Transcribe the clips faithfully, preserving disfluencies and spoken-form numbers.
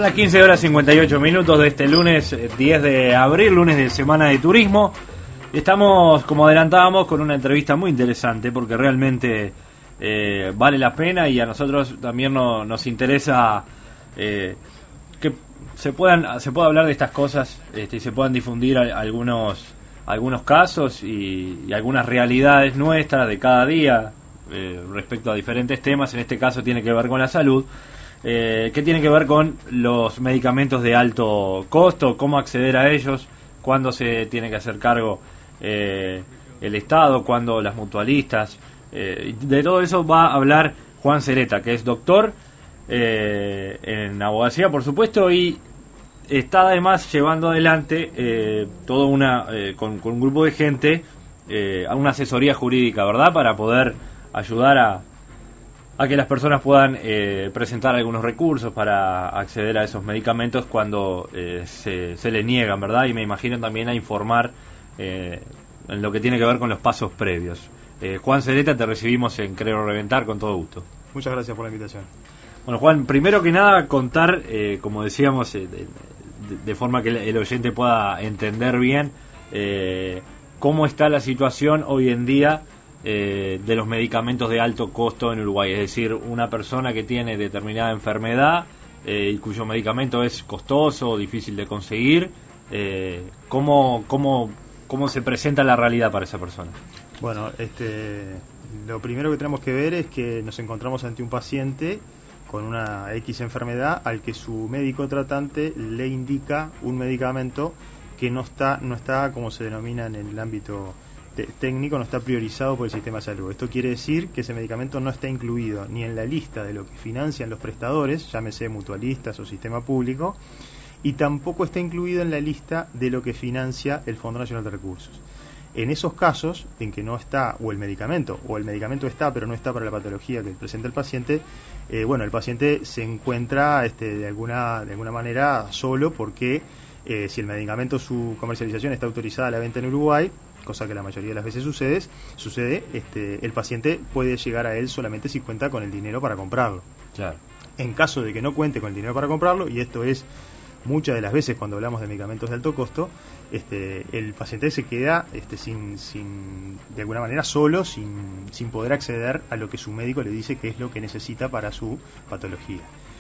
las quince horas cincuenta y ocho minutos de este lunes diez de abril, lunes de Semana de Turismo. Estamos, como adelantábamos, con una entrevista muy interesante porque realmente eh, vale la pena y a nosotros también no, nos interesa eh, que se puedan se pueda hablar de estas cosas este, y se puedan difundir a, algunos algunos casos y, y algunas realidades nuestras de cada día eh, respecto a diferentes temas. En este caso tiene que ver con la salud. Eh, ¿Qué tiene que ver con los medicamentos de alto costo? ¿Cómo acceder a ellos? ¿Cuándo se tiene que hacer cargo eh, el Estado? ¿Cuándo las mutualistas? Eh, de todo eso va a hablar Juan Cereta, que es doctor eh, en abogacía, por supuesto, y está además llevando adelante eh, toda una eh, con, con un grupo de gente eh, a una asesoría jurídica, ¿verdad? Para poder ayudar a a que las personas puedan eh, presentar algunos recursos para acceder a esos medicamentos cuando eh, se, se les niegan, ¿verdad? Y me imagino también a informar eh, en lo que tiene que ver con los pasos previos. Eh, Juan Cereta, te recibimos en Creo Reventar con todo gusto. Muchas gracias por la invitación. Bueno, Juan, primero que nada contar, eh, como decíamos, eh, de, de forma que el, el oyente pueda entender bien eh, cómo está la situación hoy en día Eh, de los medicamentos de alto costo en Uruguay, es decir, una persona que tiene determinada enfermedad eh, y cuyo medicamento es costoso o difícil de conseguir, eh, ¿cómo, cómo, ¿cómo se presenta la realidad para esa persona? Bueno, este, lo primero que tenemos que ver es que nos encontramos ante un paciente con una X enfermedad al que su médico tratante le indica un medicamento que no está, no está como se denomina en el ámbito técnico, no está priorizado por el sistema de salud. Esto quiere decir que ese medicamento no está incluido ni en la lista de lo que financian los prestadores, llámese mutualistas o sistema público, y tampoco está incluido en la lista de lo que financia el Fondo Nacional de Recursos. En esos casos en que no está, o el medicamento, o el medicamento está pero no está para la patología que presenta el paciente, eh, bueno, el paciente se encuentra este, de alguna de alguna manera solo porque eh, si el medicamento, su comercialización está autorizada a la venta en Uruguay, cosa que la mayoría de las veces sucede, sucede este, el paciente puede llegar a él solamente si cuenta con el dinero para comprarlo. Claro. En caso de que no cuente con el dinero para comprarlo, y esto es muchas de las veces cuando hablamos de medicamentos de alto costo, este, el paciente se queda este, sin, sin, de alguna manera solo, sin, sin poder acceder a lo que su médico le dice que es lo que necesita para su patología.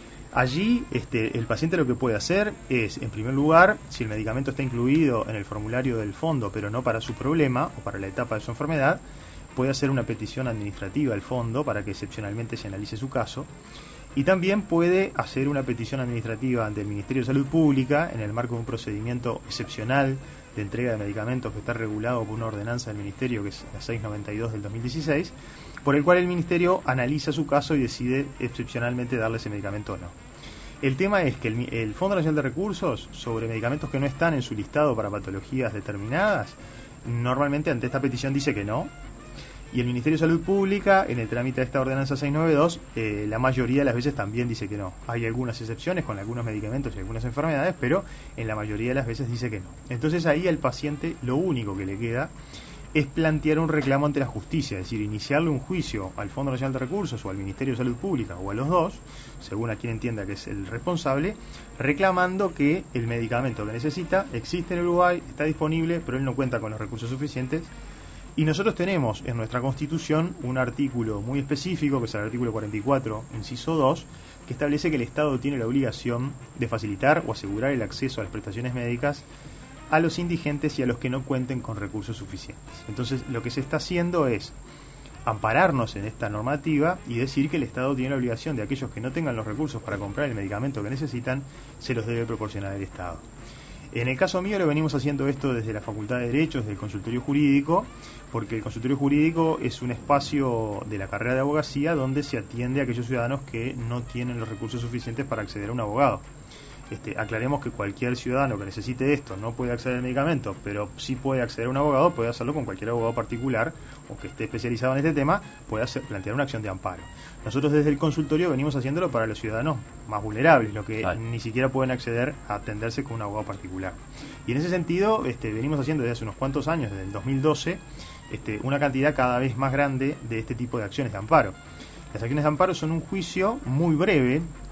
Allí este, el paciente lo que puede hacer es, en primer lugar, si el medicamento está incluido en el formulario del fondo, pero no para su problema o para la etapa de su enfermedad, puede hacer una petición administrativa al fondo para que excepcionalmente se analice su caso. Y también puede hacer una petición administrativa ante el Ministerio de Salud Pública en el marco de un procedimiento excepcional de entrega de medicamentos que está regulado por una ordenanza del Ministerio, que es la seiscientos noventa y dos del dos mil dieciséis, por el cual el Ministerio analiza su caso y decide excepcionalmente darle ese medicamento o no. El tema es que el, el Fondo Nacional de Recursos, sobre medicamentos que no están en su listado para patologías determinadas, normalmente ante esta petición dice que no, y el Ministerio de Salud Pública, en el trámite de esta ordenanza seiscientos noventa y dos, eh, la mayoría de las veces también dice que no. Hay algunas excepciones con algunos medicamentos y algunas enfermedades, pero en la mayoría de las veces dice que no. Entonces ahí al paciente lo único que le queda es plantear un reclamo ante la justicia, es decir, iniciarle un juicio al Fondo Nacional de Recursos o al Ministerio de Salud Pública o a los dos, según a quien entienda que es el responsable, reclamando que el medicamento que necesita existe en Uruguay, está disponible, pero él no cuenta con los recursos suficientes. Y nosotros tenemos en nuestra Constitución un artículo muy específico, que es el artículo cuarenta y cuatro, inciso dos, que establece que el Estado tiene la obligación de facilitar o asegurar el acceso a las prestaciones médicas a los indigentes y a los que no cuenten con recursos suficientes. Entonces, lo que se está haciendo es ampararnos en esta normativa y decir que el Estado tiene la obligación de aquellos que no tengan los recursos para comprar el medicamento que necesitan, se los debe proporcionar el Estado. En el caso mío lo venimos haciendo esto desde la Facultad de Derecho, desde el consultorio jurídico, porque el consultorio jurídico es un espacio de la carrera de abogacía donde se atiende a aquellos ciudadanos que no tienen los recursos suficientes para acceder a un abogado. Este, aclaremos que cualquier ciudadano que necesite esto no puede acceder al medicamento, pero sí puede acceder a un abogado, puede hacerlo con cualquier abogado particular o que esté especializado en este tema, puede hacer, plantear una acción de amparo. Nosotros desde el consultorio venimos haciéndolo para los ciudadanos más vulnerables, los que claro. ni siquiera pueden acceder a atenderse con un abogado particular. Y en ese sentido este, venimos haciendo desde hace unos cuantos años, desde el dos mil doce, este, una cantidad cada vez más grande de este tipo de acciones de amparo. Las acciones de amparo son un juicio muy breve,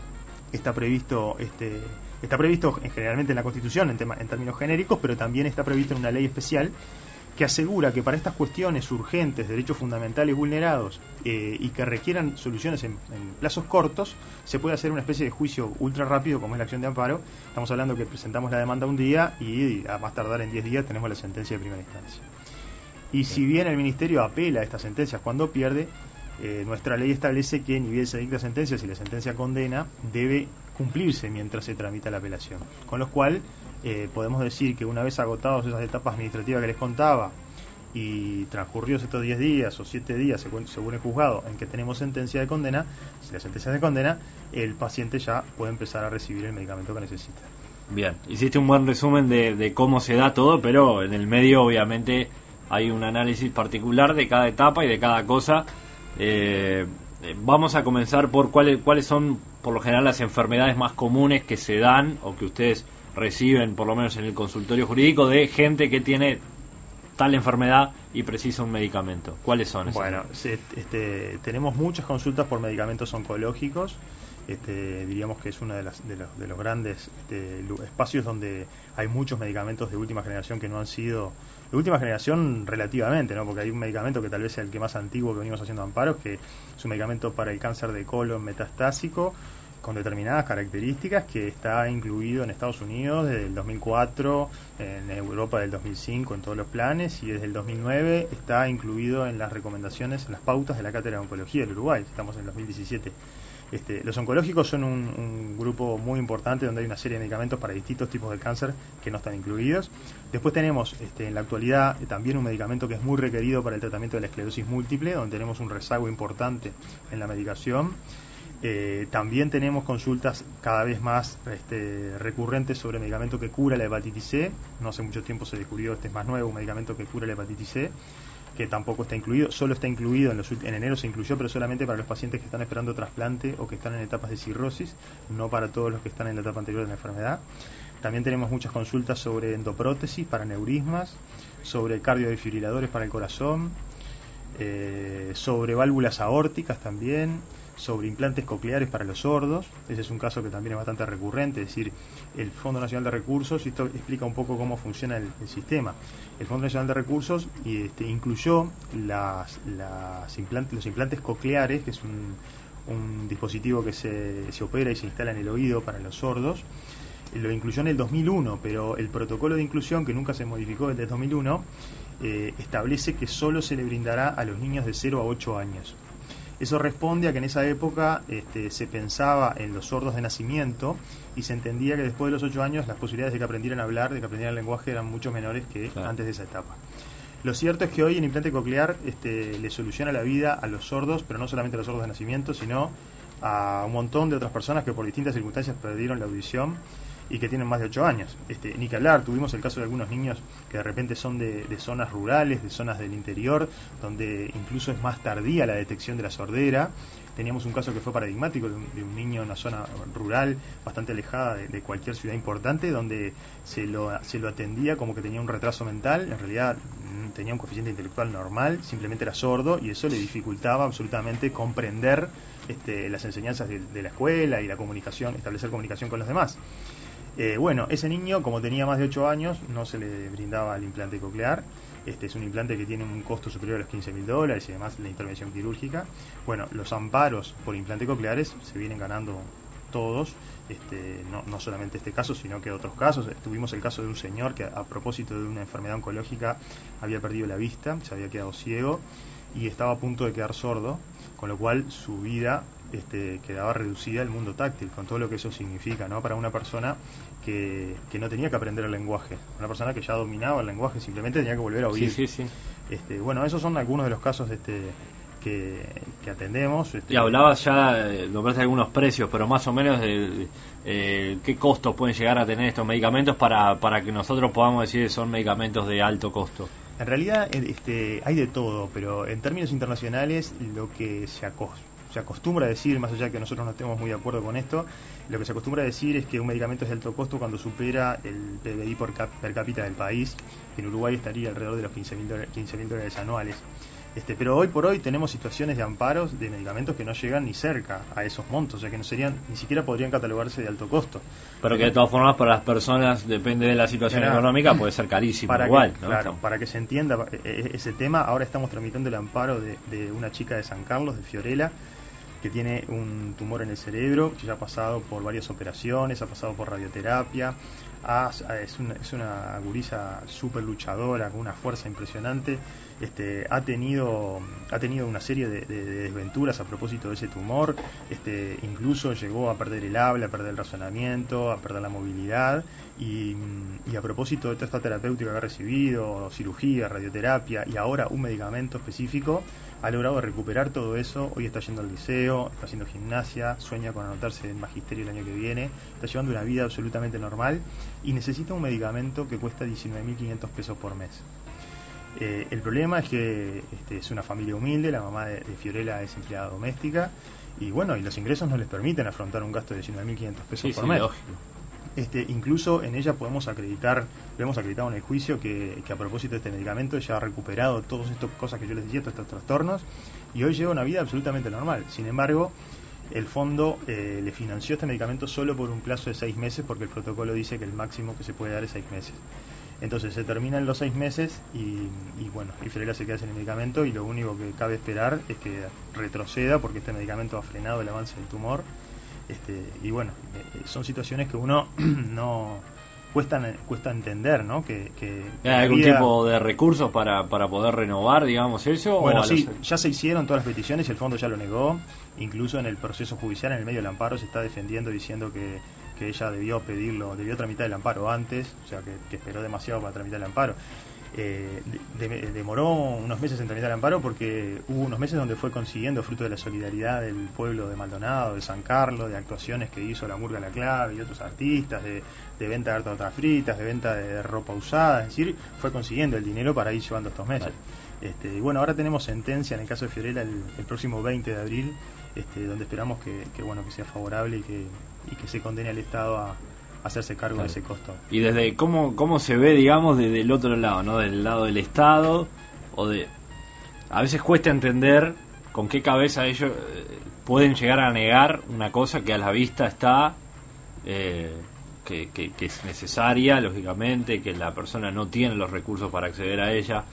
está previsto este está previsto generalmente en la Constitución en, tema, en términos genéricos, pero también está previsto en una ley especial que asegura que para estas cuestiones urgentes, derechos fundamentales vulnerados eh, y que requieran soluciones en, en plazos cortos, se puede hacer una especie de juicio ultra rápido como es la acción de amparo. Estamos hablando que presentamos la demanda un día y a más tardar en diez días tenemos la sentencia de primera instancia. Y si bien el Ministerio apela a estas sentencias cuando pierde, eh, nuestra ley establece que ni bien se dicta sentencia, si la sentencia condena, debe cumplirse mientras se tramita la apelación. Con lo cual, eh, podemos decir que una vez agotados esas etapas administrativas que les contaba y transcurridos estos diez días o siete días, según, según el juzgado, en que tenemos sentencia de condena, si la sentencia es de condena, el paciente ya puede empezar a recibir el medicamento que necesita. Bien, hiciste un buen resumen de, de cómo se da todo, pero en el medio obviamente hay un análisis particular de cada etapa y de cada cosa. Eh, vamos a comenzar por cuáles cuáles son por lo general las enfermedades más comunes que se dan o que ustedes reciben, por lo menos en el consultorio jurídico, de gente que tiene tal enfermedad y precisa un medicamento. ¿Cuáles son esas? Bueno, se, este, tenemos muchas consultas por medicamentos oncológicos. Este, diríamos que es uno de, las, de, los, de los grandes este, espacios donde hay muchos medicamentos de última generación que no han sido de última generación relativamente, ¿no? Porque hay un medicamento que tal vez sea el que más antiguo que venimos haciendo amparos, que es un medicamento para el cáncer de colon metastásico con determinadas características, que está incluido en Estados Unidos desde el dos mil cuatro, en Europa del dos mil cinco, en todos los planes, y desde el dos mil nueve está incluido en las recomendaciones, en las pautas de la Cátedra de Oncología del Uruguay. Estamos en el dos mil diecisiete. Este, los oncológicos son un, un grupo muy importante donde hay una serie de medicamentos para distintos tipos de cáncer que no están incluidos. Después tenemos este, en la actualidad también un medicamento que es muy requerido para el tratamiento de la esclerosis múltiple, donde tenemos un rezago importante en la medicación. Eh, también tenemos consultas cada vez más este, recurrentes sobre medicamento que cura la hepatitis C. No hace mucho tiempo se descubrió, este es más nuevo, un medicamento que cura la hepatitis C, que tampoco está incluido, solo está incluido, en, los, en enero se incluyó, pero solamente para los pacientes que están esperando trasplante o que están en etapas de cirrosis, no para todos los que están en la etapa anterior de la enfermedad. También tenemos muchas consultas sobre endoprótesis para neurismas, sobre cardiodefibriladores para el corazón, eh, sobre válvulas aórticas también, sobre implantes cocleares para los sordos. Ese es un caso que también es bastante recurrente, es decir, el Fondo Nacional de Recursos, y esto explica un poco cómo funciona el, el sistema. El Fondo Nacional de Recursos y, este, incluyó las, las implantes, los implantes cocleares, que es un, un dispositivo que se, se opera y se instala en el oído para los sordos. Lo incluyó en el dos mil uno, pero el protocolo de inclusión, que nunca se modificó desde el dos mil uno, eh, establece que solo se le brindará a los niños de cero a ocho años. Eso responde a que en esa época este, se pensaba en los sordos de nacimiento y se entendía que después de los ocho años las posibilidades de que aprendieran a hablar, de que aprendieran el lenguaje eran mucho menores que claro. antes de esa etapa. Lo cierto es que hoy el implante coclear este, le soluciona la vida a los sordos, pero no solamente a los sordos de nacimiento, sino a un montón de otras personas que por distintas circunstancias perdieron la audición y que tienen más de ocho años. Este, ni que hablar, tuvimos el caso de algunos niños que de repente son de, de zonas rurales, de zonas del interior, donde incluso es más tardía la detección de la sordera. Teníamos un caso que fue paradigmático de un, de un niño en una zona rural bastante alejada de, de cualquier ciudad importante, donde se lo, se lo atendía como que tenía un retraso mental. En realidad tenía un coeficiente intelectual normal, simplemente era sordo, y eso le dificultaba absolutamente comprender este, las enseñanzas de, de la escuela y la comunicación, establecer comunicación con los demás. Eh, bueno, ese niño, como tenía más de ocho años, no se le brindaba el implante coclear. Este es un implante que tiene un costo superior a los quince mil dólares y además la intervención quirúrgica. Bueno, los amparos por implante cocleares se vienen ganando todos, este, no, no solamente este caso, sino que otros casos. Tuvimos el caso de un señor que, a propósito de una enfermedad oncológica, había perdido la vista, se había quedado ciego y estaba a punto de quedar sordo, con lo cual su vida Este, quedaba reducida al mundo táctil, con todo lo que eso significa, ¿no? Para una persona que, que no tenía que aprender el lenguaje, una persona que ya dominaba el lenguaje, simplemente tenía que volver a oír. Sí, sí, sí. Este, bueno, esos son algunos de los casos este, que, que atendemos. Este, y hablabas ya, eh, nombraste algunos precios, pero más o menos de, eh, qué costos pueden llegar a tener estos medicamentos para, para que nosotros podamos decir que son medicamentos de alto costo. En realidad este, hay de todo, pero en términos internacionales lo que se acosta se acostumbra a decir, más allá de que nosotros no estemos muy de acuerdo con esto, lo que se acostumbra a decir es que un medicamento es de alto costo cuando supera el P B I per, cap, per cápita del país, que en Uruguay estaría alrededor de los quince mil dólares anuales. Este, pero hoy por hoy tenemos situaciones de amparos de medicamentos que no llegan ni cerca a esos montos, o sea que no serían, ni siquiera podrían catalogarse de alto costo. Pero que de todas formas para las personas, depende de la situación Era, económica, puede ser carísimo para igual, que, ¿no? Claro, para que se entienda ese tema, ahora estamos tramitando el amparo de, de una chica de San Carlos, de Fiorella, que tiene un tumor en el cerebro, que ya ha pasado por varias operaciones, ha pasado por radioterapia, ha, es, una, es una gurisa súper luchadora, con una fuerza impresionante. Este, ha tenido ha tenido una serie de, de, de desventuras a propósito de ese tumor, este, incluso llegó a perder el habla, a perder el razonamiento, a perder la movilidad, y, y a propósito de toda esta terapéutica que ha recibido, cirugía, radioterapia y ahora un medicamento específico, ha logrado recuperar todo eso. Hoy está yendo al liceo, está haciendo gimnasia, sueña con anotarse en magisterio el año que viene, está llevando una vida absolutamente normal y necesita un medicamento que cuesta diecinueve mil quinientos pesos por mes. Eh, el problema es que este, es una familia humilde, la mamá de, de Fiorella es empleada doméstica y bueno, y los ingresos no les permiten afrontar un gasto de diecinueve mil quinientos pesos sí, por sí, mes. Lógico. Este, incluso en ella podemos acreditar, lo hemos acreditado en el juicio que, que a propósito de este medicamento ella ha recuperado todas estas cosas que yo les decía, todos estos trastornos, y hoy lleva una vida absolutamente normal. Sin embargo, el fondo eh, le financió este medicamento solo por un plazo de seis meses, porque el protocolo dice que el máximo que se puede dar es seis meses. Entonces se terminan los seis meses y, y bueno, y Fiorella se queda sin el medicamento y lo único que cabe esperar es que retroceda, porque este medicamento ha frenado el avance del tumor. Este, y bueno, eh, son situaciones que uno no cuesta, cuesta entender, ¿no? Que, que, que ¿Hay algún vida... tipo de recursos para, para poder renovar, digamos, eso? Bueno, o sí, los... ya se hicieron todas las peticiones y el fondo ya lo negó. Incluso en el proceso judicial, en el medio del amparo, se está defendiendo diciendo que, que ella debió pedirlo, debió tramitar el amparo antes, o sea, que, que esperó demasiado para tramitar el amparo. Eh, de, de, demoró unos meses en tramitar el amparo porque hubo unos meses donde fue consiguiendo, fruto de la solidaridad del pueblo de Maldonado, de San Carlos, de actuaciones que hizo la Murga La Clave y otros artistas, de, de venta de tortas fritas, de venta de ropa usada, es decir, fue consiguiendo el dinero para ir llevando estos meses. Vale. Este, y bueno, ahora tenemos sentencia en el caso de Fiorella el, el próximo veinte de abril, este, donde esperamos que, que bueno que sea favorable y que, y que se condene al Estado a hacerse cargo claro. de ese costo. Y desde cómo cómo se ve, digamos, desde el otro lado, ¿no? Del lado del Estado, o de... A veces cuesta entender con qué cabeza ellos eh, pueden llegar a negar una cosa que a la vista está, eh, que, que, que es necesaria, lógicamente, que la persona no tiene los recursos para acceder a ella,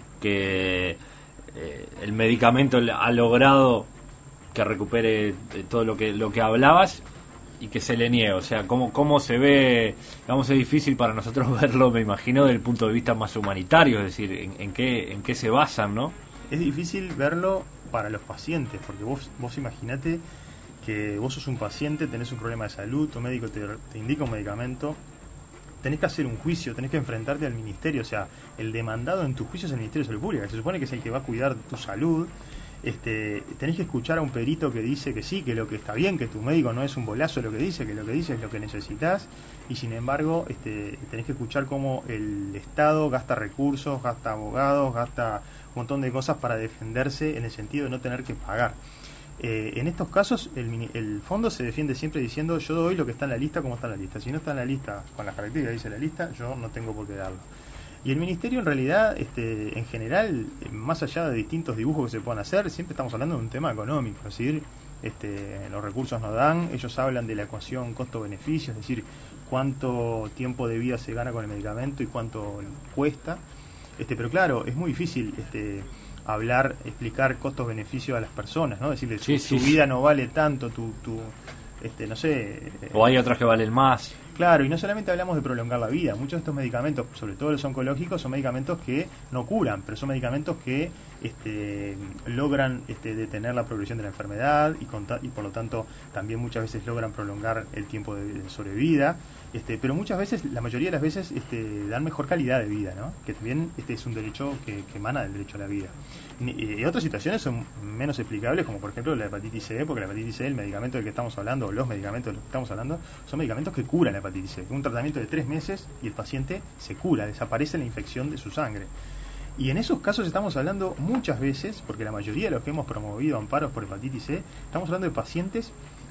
que eh, el medicamento ha logrado que recupere todo lo que lo que hablabas, y que se le niegue, o sea, cómo, cómo se ve, digamos, es difícil para nosotros verlo, me imagino, desde el punto de vista más humanitario, es decir, en, en qué en qué se basan, ¿no? Es difícil verlo para los pacientes, porque vos vos imaginate que vos sos un paciente, tenés un problema de salud, tu médico te, te indica un medicamento, tenés que hacer un juicio, tenés que enfrentarte al ministerio, o sea, el demandado en tu juicio es el Ministerio de Salud Pública, que se supone que es el que va a cuidar tu salud. Este, tenés que escuchar a un perito que dice que sí, que lo que está bien, que tu médico no es un bolazo lo que dice, que lo que dice es lo que necesitas, y sin embargo este, tenés que escuchar cómo el Estado gasta recursos, gasta abogados, gasta un montón de cosas para defenderse en el sentido de no tener que pagar. Eh, en estos casos el, el fondo se defiende siempre diciendo yo doy lo que está en la lista como está en la lista, si no está en la lista con las características que dice la lista, yo no tengo por qué darlo. Y el ministerio en realidad, este, en general, más allá de distintos dibujos que se puedan hacer, siempre estamos hablando de un tema económico, es decir, este, los recursos no dan, ellos hablan de la ecuación costo-beneficio, es decir, cuánto tiempo de vida se gana con el medicamento y cuánto cuesta, este, pero claro, es muy difícil este, hablar, explicar costos-beneficios a las personas, ¿no? Decirles, sí, su, sí. su vida no vale tanto, tu, tu este, no sé... O hay otras que valen más. Claro, y no solamente hablamos de prolongar la vida, muchos de estos medicamentos, sobre todo los oncológicos, son medicamentos que no curan, pero son medicamentos que este, logran este, detener la progresión de la enfermedad y, conta- y por lo tanto también muchas veces logran prolongar el tiempo de, de sobrevida, este, pero muchas veces, la mayoría de las veces, este, dan mejor calidad de vida, ¿no? Que también este es un derecho que, que emana del derecho a la vida. Y, y otras situaciones son menos explicables, como por ejemplo la hepatitis C, porque la hepatitis C, el medicamento del que estamos hablando, o los medicamentos de los que estamos hablando, son medicamentos que curan la hepatitis C. Un tratamiento de tres meses y el paciente se cura, desaparece la infección de su sangre. Y en esos casos estamos hablando muchas veces, porque la mayoría de los que hemos promovido amparos por hepatitis C, estamos hablando de pacientes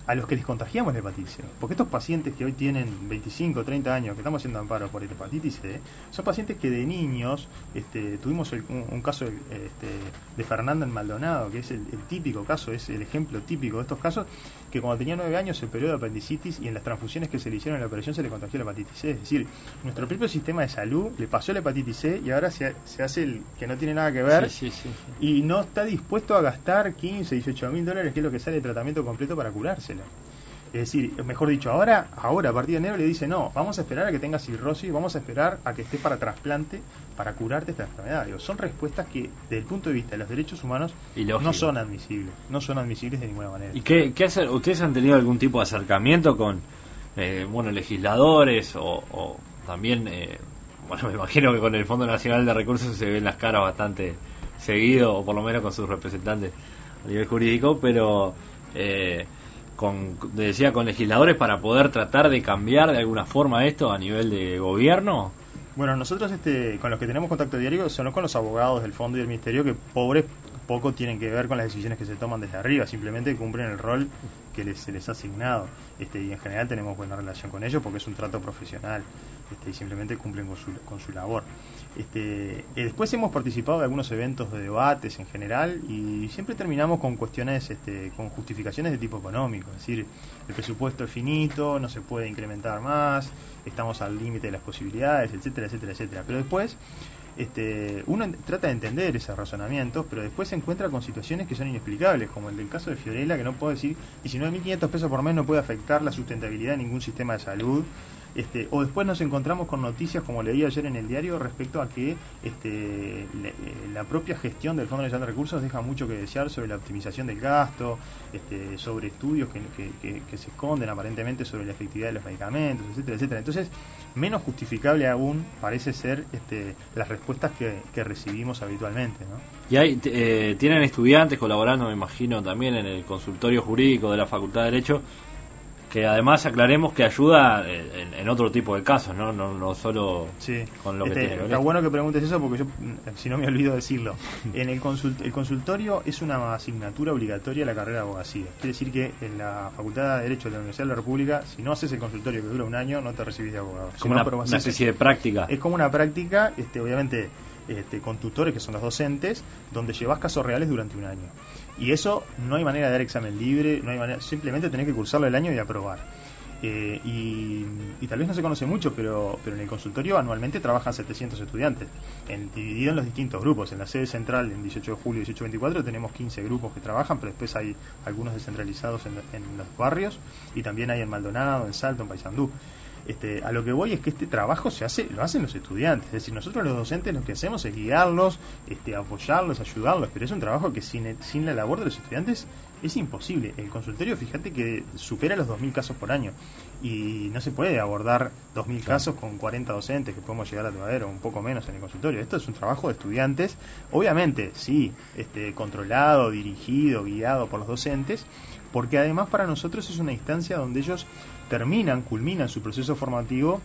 a los que les contagiamos la hepatitis C. Porque estos pacientes que hoy tienen veinticinco, treinta años, que estamos haciendo amparo por hepatitis C, son pacientes que de niños, este, tuvimos el, un, un caso este, de Fernanda en Maldonado, que es el, el típico caso, es el ejemplo típico de estos casos, que cuando tenía nueve años se operó de apendicitis y en las transfusiones que se le hicieron en la operación se le contagió la hepatitis C. Es decir, nuestro propio sistema de salud le pasó la hepatitis C y ahora se, se hace el que no tiene nada que ver sí, sí, sí, sí. y no está dispuesto a gastar quince, dieciocho mil dólares, que es lo que sale el tratamiento completo para curárselo. Es decir, mejor dicho, ahora, ahora a partir de enero le dice, no, vamos a esperar a que tengas cirrosis, vamos a esperar a que estés para trasplante para curarte esta enfermedad. Digo, son respuestas que, desde el punto de vista de los derechos humanos, no son admisibles, no son admisibles de ninguna manera. ¿Y qué, qué hacer? ¿Ustedes han tenido algún tipo de acercamiento con, eh, bueno, legisladores o, o también, eh, bueno, me imagino que con el Fondo Nacional de Recursos se ven las caras bastante seguido, o por lo menos con sus representantes a nivel jurídico, pero... Eh, con decía con legisladores para poder tratar de cambiar de alguna forma esto a nivel de gobierno? Bueno, nosotros este con los que tenemos contacto diario son con los abogados del fondo y del ministerio, que pobres poco tienen que ver con las decisiones que se toman desde arriba, simplemente cumplen el rol que les, se les ha asignado, este y en general tenemos buena relación con ellos porque es un trato profesional, este y simplemente cumplen con su, con su labor. Este, eh, después hemos participado de algunos eventos de debates en general y siempre terminamos con cuestiones, este, con justificaciones de tipo económico, es decir, el presupuesto es finito, no se puede incrementar más, estamos al límite de las posibilidades, etcétera, etcétera, etcétera. Pero después este, uno en, trata de entender esos razonamientos, pero después se encuentra con situaciones que son inexplicables, como el del caso de Fiorella, que no puedo decir diecinueve mil quinientos pesos por mes no puede afectar la sustentabilidad de ningún sistema de salud. Este, o después nos encontramos con noticias, como leí ayer en el diario, respecto a que este, la, la propia gestión del Fondo Nacional de Recursos deja mucho que desear sobre la optimización del gasto, este, sobre estudios que, que, que, que se esconden aparentemente sobre la efectividad de los medicamentos, etcétera, etcétera. Entonces, menos justificable aún parece ser este, las respuestas que, que recibimos habitualmente, ¿no? Y hay, eh, tienen estudiantes colaborando, me imagino, también en el consultorio jurídico de la Facultad de Derecho, que además aclaremos que ayuda en, en otro tipo de casos, no no, no solo sí. con lo este, que tiene que ver. Está bueno que preguntes eso porque yo, si no me olvido decirlo, en el, consult, el consultorio es una asignatura obligatoria de la carrera de abogacía. Quiere decir que en la Facultad de Derecho de la Universidad de la República, si no haces el consultorio que dura un año, no te recibís de abogado. Es como si una, no, una especie de práctica. Es como una práctica, este, obviamente, este, con tutores que son los docentes, donde llevas casos reales durante un año. Y eso no hay manera de dar examen libre, no hay manera, simplemente tenés que cursarlo el año y aprobar. Eh, y, y tal vez no se conoce mucho, pero, pero en el consultorio anualmente trabajan setecientos estudiantes, en, dividido en los distintos grupos. En la sede central, en dieciocho de julio y dieciocho veinticuatro, tenemos quince grupos que trabajan, pero después hay algunos descentralizados en, en los barrios, y también hay en Maldonado, en Salto, en Paysandú. Este, a lo que voy es que este trabajo se hace, lo hacen los estudiantes, es decir, nosotros los docentes lo que hacemos es guiarlos, este, apoyarlos, ayudarlos, pero es un trabajo que sin, sin la labor de los estudiantes es imposible. El consultorio, fíjate que supera los dos mil casos por año y no se puede abordar dos mil casos con cuarenta docentes que podemos llegar a traer, o un poco menos en el consultorio. Esto es un trabajo de estudiantes, obviamente, sí, este, controlado, dirigido, guiado por los docentes, porque además para nosotros es una instancia donde ellos terminan, culminan su proceso formativo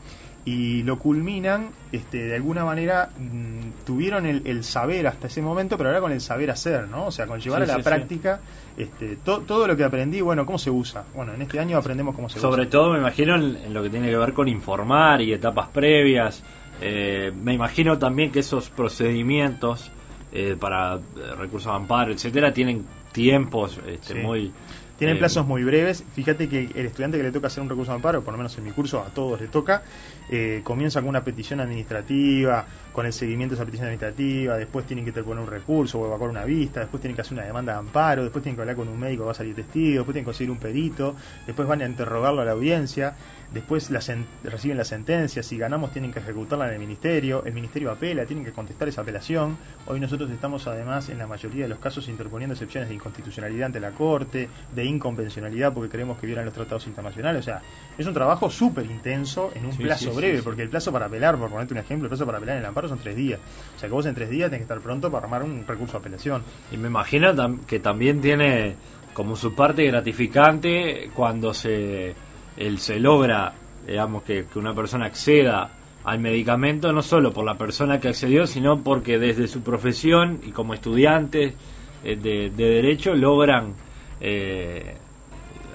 y lo culminan, este, de alguna manera mmm, tuvieron el, el saber hasta ese momento, pero ahora con el saber hacer, ¿no? O sea, con llevar sí, a la sí, práctica sí. este, to, todo lo que aprendí, bueno, ¿cómo se usa? Bueno, en este año aprendemos cómo se Sobre usa. Sobre todo me imagino en, en lo que tiene que ver con informar y etapas previas. Eh, me imagino también que esos procedimientos eh, para eh, recursos de amparo, etcétera, tienen tiempos este, sí. muy... Tienen plazos muy breves. Fíjate que el estudiante que le toca hacer un recurso de amparo, por lo menos en mi curso a todos le toca, eh, comienza con una petición administrativa, con el seguimiento de esa petición administrativa, después tienen que interponer un recurso o evacuar una vista, después tienen que hacer una demanda de amparo, después tienen que hablar con un médico que va a salir testigo, después tienen que conseguir un perito, después van a interrogarlo a la audiencia, después la sen- reciben la sentencia, si ganamos tienen que ejecutarla en el ministerio, el ministerio apela, tienen que contestar esa apelación. Hoy nosotros estamos además en la mayoría de los casos interponiendo excepciones de inconstitucionalidad ante la Corte, de inconvencionalidad porque creemos que violan los tratados internacionales. O sea, es un trabajo súper intenso en un sí, plazo sí, breve, sí, sí. porque el plazo para apelar, por ponerte un ejemplo, el plazo para apelar en el amparo son tres días. O sea que vos en tres días tenés que estar pronto para armar un recurso de apelación. Y me imagino tam- que también tiene como su parte gratificante cuando se, él se logra, digamos, que, que una persona acceda al medicamento, no solo por la persona que accedió, sino porque desde su profesión y como estudiantes eh, de, de derecho logran... Eh,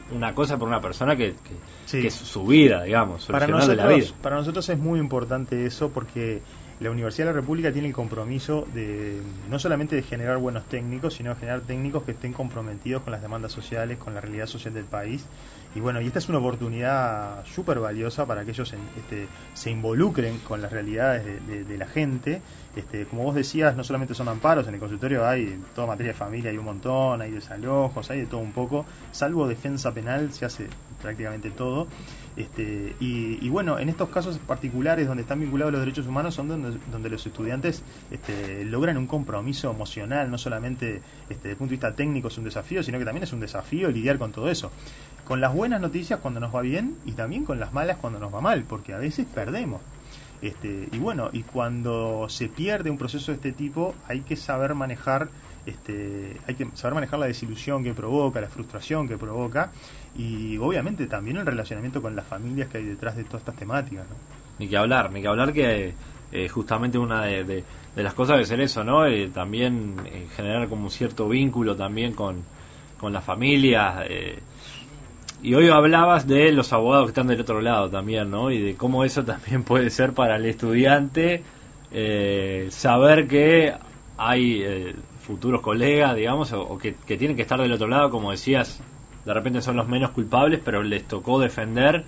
una cosa por una persona que, que, sí. que es su vida, digamos, para solucionarle nosotros, la vida. Para nosotros es muy importante eso porque la Universidad de la República tiene el compromiso de no solamente de generar buenos técnicos, sino de generar técnicos que estén comprometidos con las demandas sociales, con la realidad social del país. Y bueno, y esta es una oportunidad súper valiosa para que ellos en, este, se involucren con las realidades de, de, de la gente. Este, como vos decías, no solamente son amparos, en el consultorio hay toda materia de familia, hay un montón, hay desalojos, hay de todo un poco, salvo defensa penal se hace prácticamente todo. Este, y, y bueno, en estos casos particulares donde están vinculados los derechos humanos son donde, donde los estudiantes este, logran un compromiso emocional, no solamente este, desde el punto de vista técnico es un desafío, sino que también es un desafío lidiar con todo eso. Con las buenas noticias cuando nos va bien y también con las malas cuando nos va mal, porque a veces perdemos. Este, y bueno, y cuando se pierde un proceso de este tipo hay que saber manejar este, hay que saber manejar la desilusión que provoca, la frustración que provoca y obviamente también el relacionamiento con las familias que hay detrás de todas estas temáticas, ¿no? Ni que hablar, ni que hablar que eh, justamente una de, de, de las cosas debe ser eso, ¿no? Eh, también eh, generar como un cierto vínculo también con, con las familias. Eh, y hoy hablabas de los abogados que están del otro lado también, ¿no? Y de cómo eso también puede ser para el estudiante eh, saber que hay eh, futuros colegas, digamos, o, o que, que tienen que estar del otro lado, como decías, de repente son los menos culpables, pero les tocó defender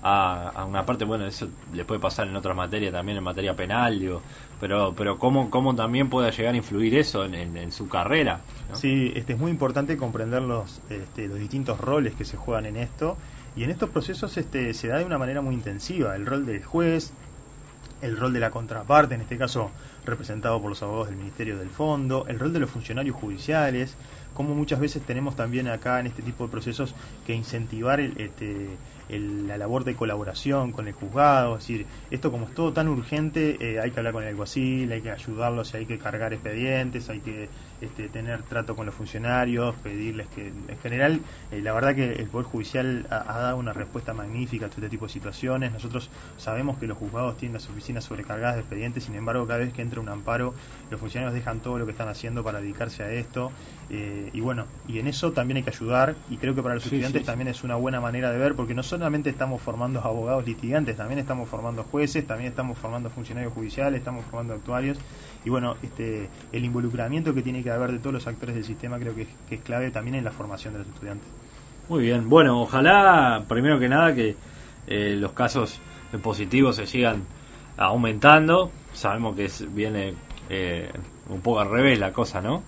a, a una parte, bueno, eso le puede pasar en otras materias también, en materia penal, digo, pero pero cómo, cómo también puede llegar a influir eso en, en, en su carrera, ¿no? Sí, este, es muy importante comprender los, este, los distintos roles que se juegan en esto, y en estos procesos este, se da de una manera muy intensiva, el rol del juez, el rol de la contraparte, en este caso representado por los abogados del Ministerio del Fondo, el rol de los funcionarios judiciales, como muchas veces tenemos también acá en este tipo de procesos que incentivar el, este, el, la labor de colaboración con el juzgado, es decir, esto como es todo tan urgente, eh, hay que hablar con el alguacil, hay que ayudarlos, hay que cargar expedientes, hay que este, tener trato con los funcionarios, pedirles que, en general, eh, la verdad que el Poder Judicial ha, ha dado una respuesta magnífica a este tipo de situaciones. Nosotros sabemos que los juzgados tienen las oficinas sobrecargadas de expedientes, sin embargo, cada vez que entra un amparo, los funcionarios dejan todo lo que están haciendo para dedicarse a esto, eh, y bueno, y en eso también hay que ayudar, y creo que para los sí, estudiantes sí, también sí. es una buena manera de ver, porque no solamente estamos formando abogados litigantes, también estamos formando jueces, también estamos formando funcionarios judiciales, estamos formando actuarios, y bueno, este el involucramiento que tiene que haber de todos los actores del sistema creo que es, que es clave también en la formación de los estudiantes. Muy bien, bueno, ojalá, primero que nada, que eh, los casos positivos se sigan aumentando. Sabemos que es, viene eh, un poco al revés la cosa, ¿no?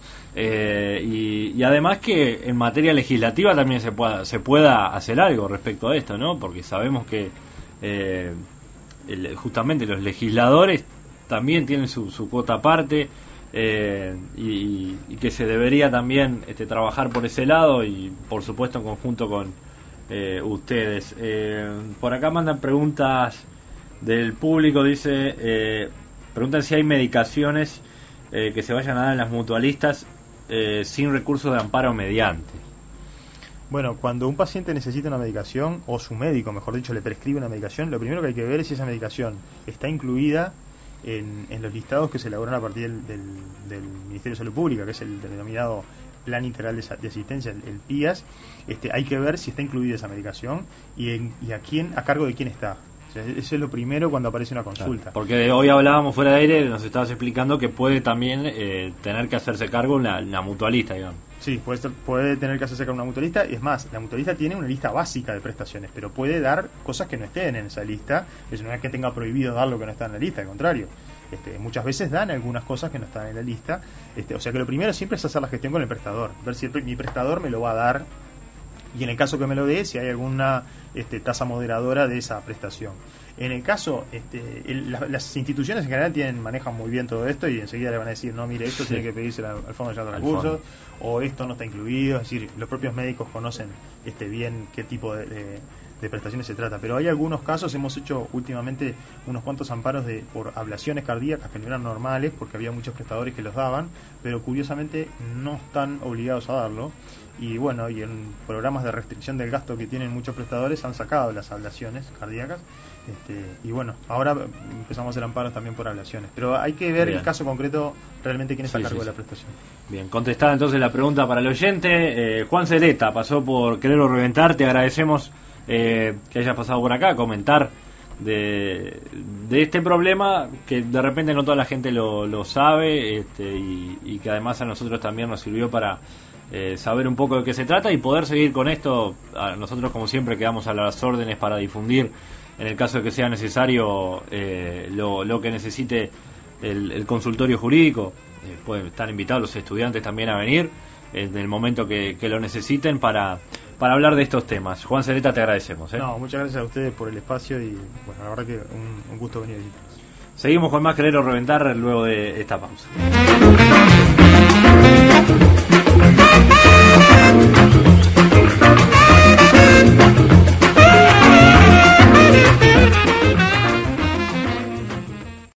Eh, y, y además que en materia legislativa también se pueda, se pueda hacer algo respecto a esto, ¿no? Porque sabemos que eh, el, justamente los legisladores también tienen su, su cuota aparte, eh, y, y que se debería también este, trabajar por ese lado y por supuesto en conjunto con eh, ustedes. Eh, por acá mandan preguntas del público, dice, eh, preguntan si hay medicaciones eh, que se vayan a dar en las mutualistas eh, sin recursos de amparo mediante. Bueno, cuando un paciente necesita una medicación, o su médico, mejor dicho, le prescribe una medicación, lo primero que hay que ver es si esa medicación está incluida en, en los listados que se elaboran a partir del, del, del Ministerio de Salud Pública, que es el denominado Plan Integral de, de Asistencia, el, el P I A S. Este, hay que ver si está incluida esa medicación y, en, y a quién, a cargo de quién está. O sea, eso es lo primero cuando aparece una consulta. Claro, porque hoy hablábamos fuera de aire, nos estabas explicando que puede también eh, tener que hacerse cargo una, una mutualista, digamos. Sí, puede, ser, puede tener que hacerse cargo una mutualista, y es más, la mutualista tiene una lista básica de prestaciones, pero puede dar cosas que no estén en esa lista. Eso no es que tenga prohibido dar lo que no está en la lista, al contrario. Este, muchas veces dan algunas cosas que no están en la lista. Este, o sea que lo primero siempre es hacer la gestión con el prestador, ver si el, mi prestador me lo va a dar, y en el caso que me lo dé, si hay alguna este, tasa moderadora de esa prestación. En el caso, este, el, la, las instituciones en general tienen manejan muy bien todo esto y enseguida le van a decir, no, mire, esto sí. tiene que pedirse al, al Fondo de Gestión de Recursos, o esto no está incluido. Es decir, los propios médicos conocen este, bien qué tipo de, de, de prestaciones se trata. Pero hay algunos casos, hemos hecho últimamente unos cuantos amparos de por ablaciones cardíacas que no eran normales, porque había muchos prestadores que los daban, pero curiosamente no están obligados a darlo. Y bueno, y en programas de restricción del gasto que tienen muchos prestadores han sacado las ablaciones cardíacas. Este, y bueno, ahora empezamos a hacer amparos también por ablaciones. Pero hay que ver Bien. el caso concreto, realmente quién está sí, a cargo sí, de la prestación. Bien, contestada entonces la pregunta para el oyente. Eh, Juan Celeta pasó por Querer o Reventar. Te agradecemos eh, que hayas pasado por acá a comentar de, de este problema que de repente no toda la gente lo, lo sabe este, y, y que además a nosotros también nos sirvió para eh, saber un poco de qué se trata y poder seguir con esto. A nosotros, como siempre, quedamos a las órdenes para difundir, en el caso de que sea necesario, eh, lo, lo que necesite el, el consultorio jurídico. Eh, pueden estar invitados los estudiantes también a venir en el momento que, que lo necesiten para, para hablar de estos temas. Juan Celeta, te agradecemos. ¿eh? No, muchas gracias a ustedes por el espacio y bueno, la verdad que un, un gusto venir aquí. Seguimos con más Querer o Reventar luego de esta pausa.